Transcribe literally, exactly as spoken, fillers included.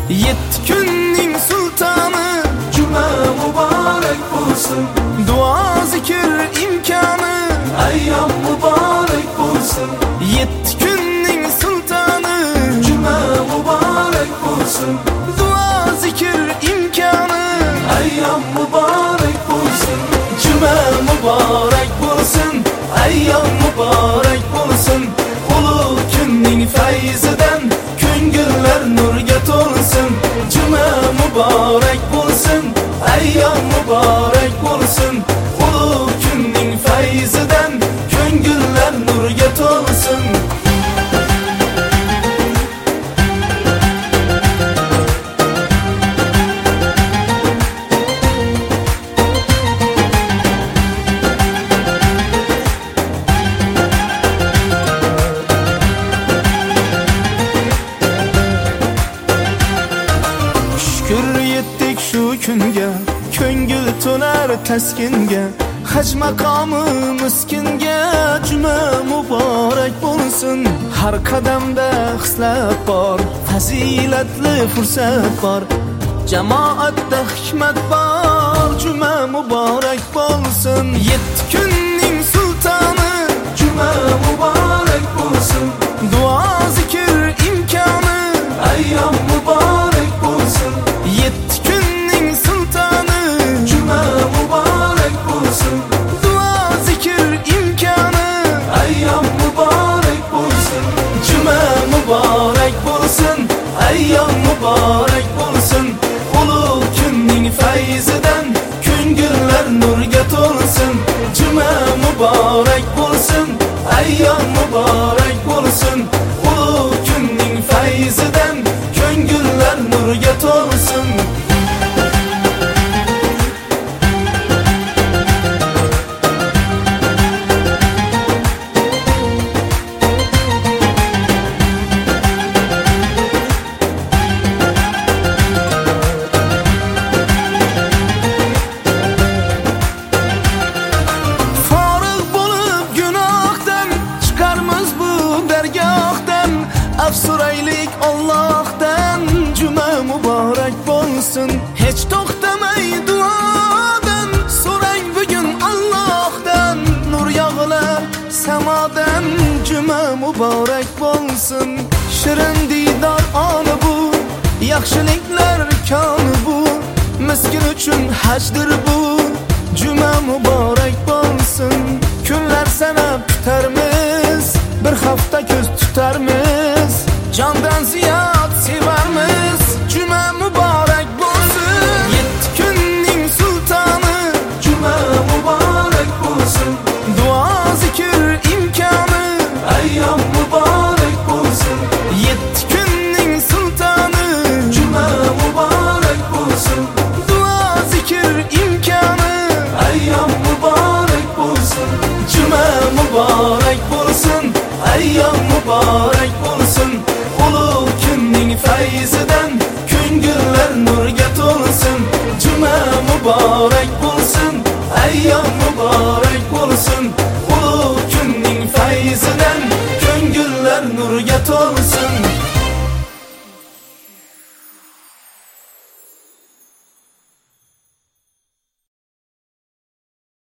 yetti kunning sultoni. Juma muborak bo'lsin, Duo zikr imkoni. ayyom muborak bo'lsin, yetti kunning sultoni. Juma muborak bo'lsin, Duo zikr imkoni. ayyom muborak bo'lsin, Juma muborak bo'lsin, ayyom muborak bo'lsin. Ulug' kunning fayzidan ko'ngillar nurga to'lsin. Juma muborak bo'lsin, ayyom muborak bo'lsin. Ulug' kunning fayzidan ko'ngillar nurga to'lsin. Shukr yetdik shu kunga, ko'ngil to'lar taskinga. Haj maqomi miskinga juma muborak bo'lsin. Har qadamda xislat bor, fazilatli fursat bor. Jamoatda hikmat bor, juma muborak bo'lsin. yetti kunning sultoni. Juma muborak bo'lsin, Duo zikr imkoni. ayyom muborak bo'lsin, yetti kunning sultoni. Juma muborak bo'lsin, Duo zikr imkoni. ayyom muborak bo'lsin, Juma muborak bo'lsin, ayyom muborak bo'lsin. Ulug' kunning fayzidan ko'ngillar nurga to'lsin. Juma muborak bo'lsin, ayyom muborak bo'lsin. Ulug' kunning fayzidan ko'ngillar nurga to'lsin. Forig' bo'lib gunohdan chiqarmiz bu dargohdan. Afsuraylik Allohdan, juma muborak bo'lsin. Hech to'xtamay duodan so'rang bugun Allohdan. Nur yog'ilar samodan, juma muborak bo'lsin. Shirin diydor oni bu, yaxshiliklar koni bu. Miskin uchun hajdir bu, juma muborak bo'lsin. Kunlar sanab tutarmiz, bir hafta ko'z tutarmiz. Jondan ziyod sevarmiz, juma muborak bo'lsin. yetti kunning sultoni. Juma muborak bo'lsin, Duo zikr imkoni. ayyom muborak bo'lsin, yetti kunning sultoni. Juma muborak bo'lsin, Duo zikr imkoni. ayyom muborak bo'lsin, Juma muborak bo'lsin, ayyom muborak bo'lsin. Ulug' kunning fayzidan ko'ngillar nurga to'lsin. Juma muborak bo'lsin, ayyom muborak bo'lsin. Ulug' kunning fayzidan